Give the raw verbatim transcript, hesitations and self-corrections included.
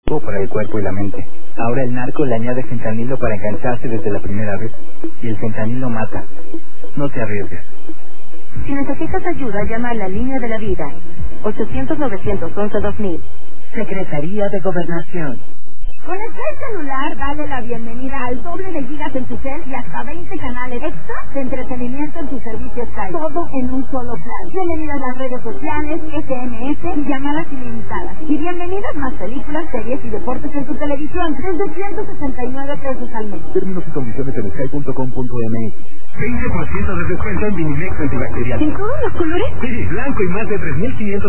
para el cuerpo y la mente. Ahora el narco le añade fentanilo para engancharse desde la primera vez. Y el fentanilo mata. No te arriesgues. Si necesitas ayuda, llama a la línea de la vida. ochocientos novecientos once dos mil. Secretaría de Gobernación. Con el Cel celular, dale la bienvenida al doble de gigas en tu cel y hasta veinte canales extra de entretenimiento en tu servicio Sky. Todo en un solo plan. Bienvenidas las redes sociales, S M S y llamadas ilimitadas. Y bienvenidas más películas, series y deportes en tu televisión. Desde ciento sesenta y nueve pesos al mes. Términos y condiciones en sky punto com punto m x. veinte por ciento de descuento en Vinimex antibacterial. ¿En todos los colores? Sí, blanco y más de tres mil quinientos